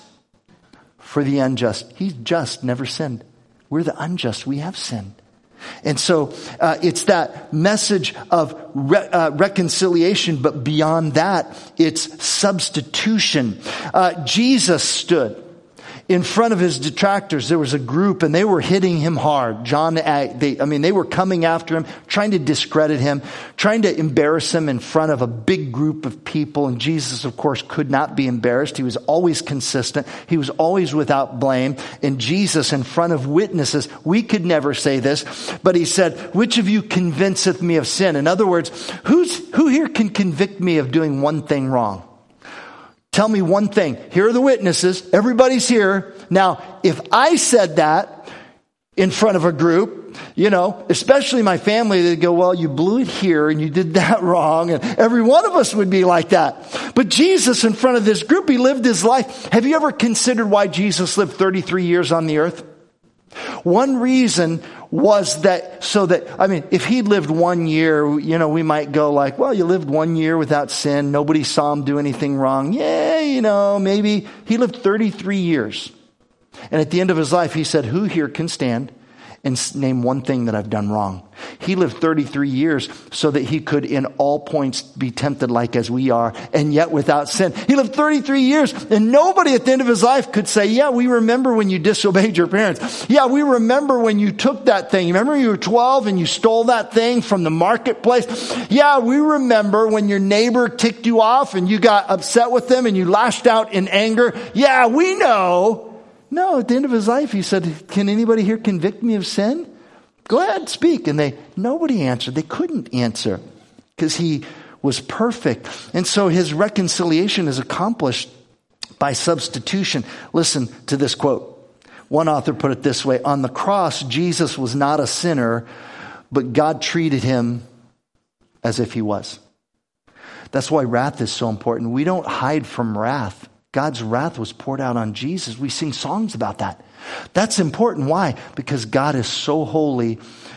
S1: for the unjust. He's just, never sinned. We're the unjust. We have sinned. And so uh, it's that message of re- uh, reconciliation, but beyond that, it's substitution. Uh, Jesus stood in front of his detractors. There was a group, and they were hitting him hard. John, they, I mean, they were coming after him, trying to discredit him, trying to embarrass him in front of a big group of people. And Jesus, of course, could not be embarrassed. He was always consistent. He was always without blame. And Jesus, in front of witnesses, we could never say this, but he said, which of you convinceth me of sin? In other words, who's, who here can convict me of doing one thing wrong? Tell me one thing. Here are the witnesses. Everybody's here. Now, if I said that in front of a group, you know, especially my family, they'd go, well, you blew it here and you did that wrong. And every one of us would be like that. But Jesus, in front of this group, he lived his life. Have you ever considered why Jesus lived thirty-three years on the earth? One reason was that, so that, I mean, if he lived one year, you know, we might go like, well, you lived one year without sin. Nobody saw him do anything wrong. Yeah, you know, maybe. He lived thirty-three years. And at the end of his life, he said, who here can stand and name one thing that I've done wrong? He lived thirty-three years so that he could in all points be tempted like as we are, and yet without sin. He lived thirty-three years, and nobody at the end of his life could say, yeah, we remember when you disobeyed your parents. Yeah, we remember when you took that thing. You remember you were twelve and you stole that thing from the marketplace? Yeah, we remember when your neighbor ticked you off and you got upset with them and you lashed out in anger. Yeah, we know. No, at the end of his life, he said, can anybody here convict me of sin? Go ahead, speak. And they, nobody answered. They couldn't answer because he was perfect. And so his reconciliation is accomplished by substitution. Listen to this quote. One author put it this way: on the cross, Jesus was not a sinner, but God treated him as if he was. That's why wrath is so important. We don't hide from wrath. God's wrath was poured out on Jesus. We sing songs about that. That's important. Why? Because God is so holy.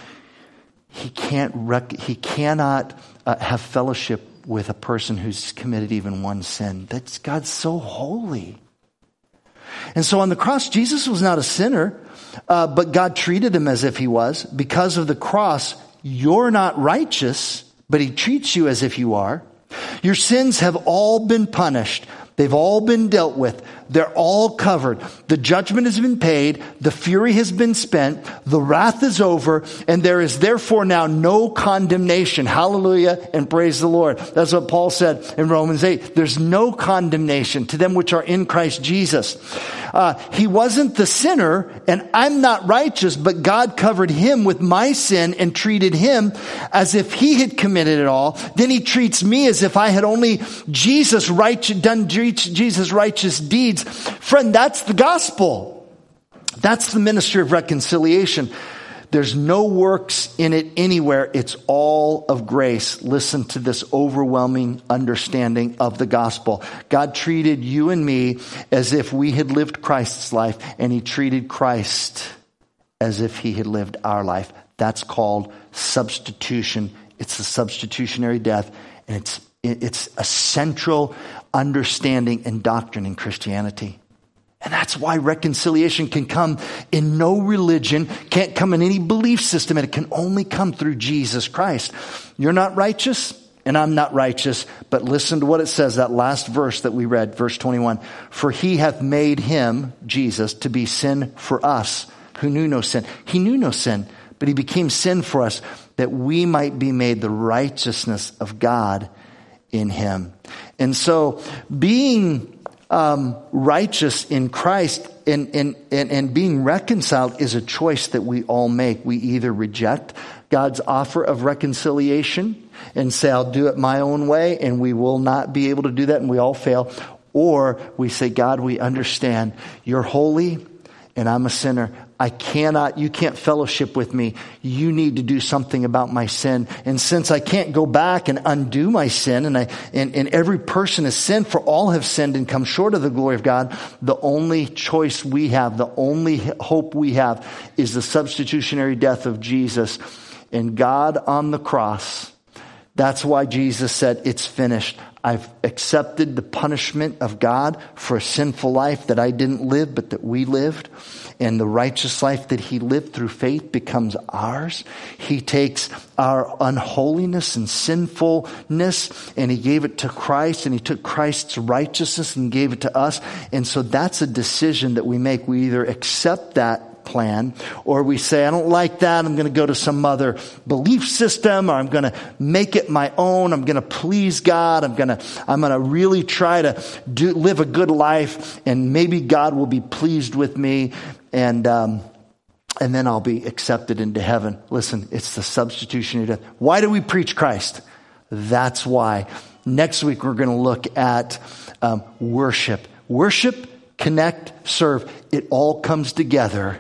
S1: He can't rec- he cannot uh, have fellowship with a person who's committed even one sin. That's God's so holy. And so on the cross, Jesus was not a sinner, uh, but God treated him as if he was. Because of the cross, you're not righteous, but he treats you as if you are. Your sins have all been punished. They've all been dealt with. They're all covered. The judgment has been paid. The fury has been spent. The wrath is over. And there is therefore now no condemnation. Hallelujah and praise the Lord. That's what Paul said in Romans eight. There's no condemnation to them which are in Christ Jesus. Uh, he wasn't the sinner and I'm not righteous, but God covered him with my sin and treated him as if he had committed it all. Then he treats me as if I had only Jesus righteous, done Jesus' righteous deeds. Friend, that's the gospel. That's the ministry of reconciliation. There's no works in it anywhere. It's all of grace. Listen to this overwhelming understanding of the gospel. God treated you and me as if we had lived Christ's life, and he treated Christ as if he had lived our life. That's called substitution. It's the substitutionary death, and it's it's a central understanding and doctrine in Christianity. And that's why reconciliation can come in no religion, can't come in any belief system, and it can only come through Jesus Christ. You're not righteous, and I'm not righteous, but listen to what it says, that last verse that we read, verse twenty-one. For he hath made him, Jesus, to be sin for us, who knew no sin. He knew no sin, but he became sin for us, that we might be made the righteousness of God in him. And so being um, righteous in Christ and, and, and, and being reconciled is a choice that we all make. We either reject God's offer of reconciliation and say, I'll do it my own way, and we will not be able to do that, and we all fail. Or we say, God, we understand you're holy and I'm a sinner. I cannot, you can't fellowship with me. You need to do something about my sin. And since I can't go back and undo my sin, and I, and, and every person has sinned, for all have sinned and come short of the glory of God, the only choice we have, the only hope we have is the substitutionary death of Jesus and God on the cross. That's why Jesus said, it's finished. I've accepted the punishment of God for a sinful life that I didn't live, but that we lived. And the righteous life that he lived through faith becomes ours. He takes our unholiness and sinfulness and he gave it to Christ, and he took Christ's righteousness and gave it to us. And so that's a decision that we make. We either accept that plan, or we say, I don't like that, I'm going to go to some other belief system, or I'm going to make it my own, I'm going to please God, I'm going to I'm going to really try to do live a good life, and maybe God will be pleased with me, and um and then I'll be accepted into heaven. Listen, it's the substitutionary death. Why do we preach Christ? That's why. Next week we're going to look at um, worship. Worship, connect, serve. It all comes together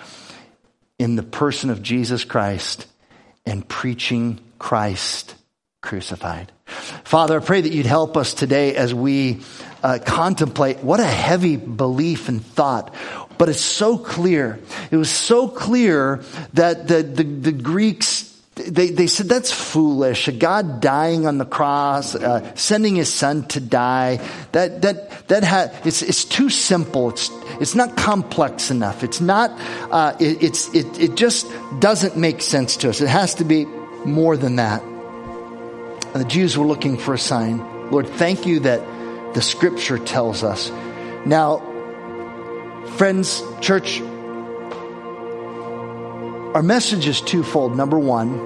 S1: in the person of Jesus Christ and preaching Christ crucified. Father, I pray that you'd help us today as we uh, contemplate what a heavy belief and thought. But it's so clear. It was so clear that the, the, the Greeks, they, they said, that's foolish. A God dying on the cross, uh, sending his son to die. That, that, that ha- it's, it's too simple. It's, it's not complex enough. It's not, uh, it, it's, it, it just doesn't make sense to us. It has to be more than that. And the Jews were looking for a sign. Lord, thank you that the scripture tells us. Now, friends, church, our message is twofold. Number one,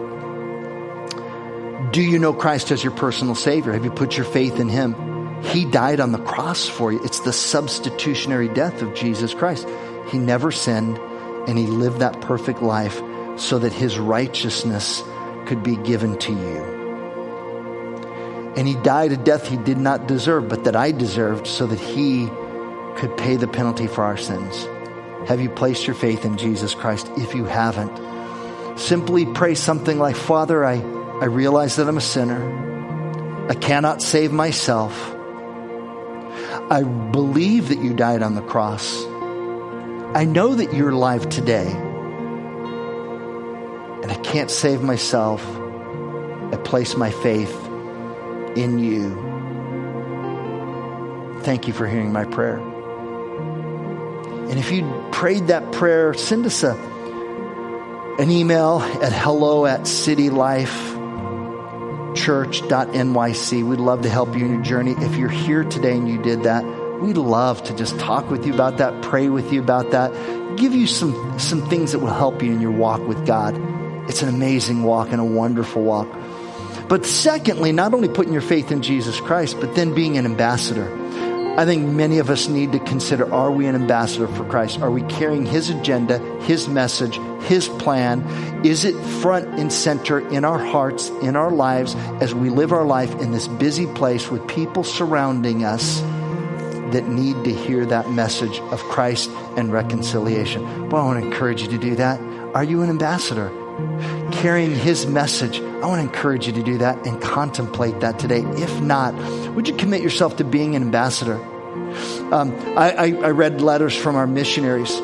S1: do you know Christ as your personal Savior? Have you put your faith in him? He died on the cross for you. It's the substitutionary death of Jesus Christ. He never sinned, and he lived that perfect life so that his righteousness could be given to you. And he died a death he did not deserve, but that I deserved, so that he could pay the penalty for our sins. Have you placed your faith in Jesus Christ? If you haven't, simply pray something like, Father, I, I realize that I'm a sinner. I cannot save myself. I believe that you died on the cross. I know that you're alive today. And I can't save myself. I place my faith in you. Thank you for hearing my prayer. And if you prayed that prayer, send us a, an email at hello at citylifechurch dot N Y C. We'd love to help you in your journey. If you're here today and you did that, we'd love to just talk with you about that, pray with you about that, give you some, some things that will help you in your walk with God. It's an amazing walk and a wonderful walk. But secondly, not only putting your faith in Jesus Christ, but then being an ambassador. I think many of us need to consider, are we an ambassador for Christ? Are we carrying His agenda, His message, His plan? Is it front and center in our hearts, in our lives, as we live our life in this busy place with people surrounding us that need to hear that message of Christ and reconciliation? Well, I want to encourage you to do that. Are you an ambassador? Carrying His message. I want to encourage you to do that and contemplate that today. If not, would you commit yourself to being an ambassador? Um, I, I, I read letters from our missionaries.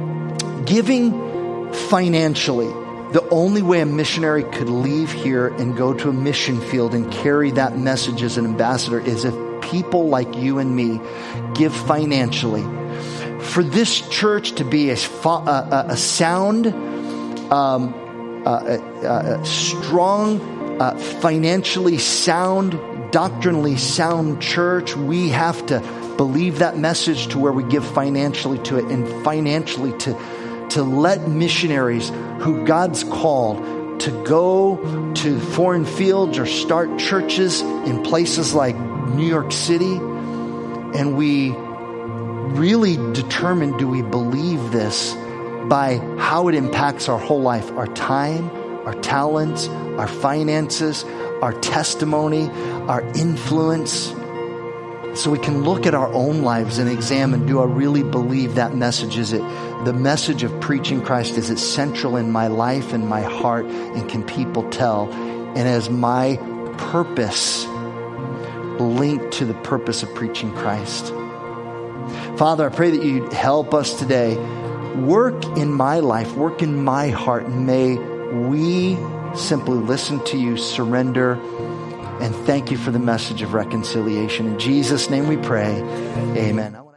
S1: Giving financially, the only way a missionary could leave here and go to a mission field and carry that message as an ambassador is if people like you and me give financially. For this church to be a, a, a sound, um, Uh, a, a strong, uh, financially sound, doctrinally sound church, we have to believe that message to where we give financially to it, and financially to to let missionaries who God's called to go to foreign fields or start churches in places like New York City. And we really determine, do we believe this by how it impacts our whole life, our time, our talents, our finances, our testimony, our influence. So we can look at our own lives and examine, do I really believe that message? Is it the message of preaching Christ? Is it central in my life and my heart? And can people tell? And is my purpose linked to the purpose of preaching Christ? Father, I pray that you'd help us today. Work in my life, work in my heart, and may we simply listen to you, surrender, and thank you for the message of reconciliation. In Jesus' name we pray, amen.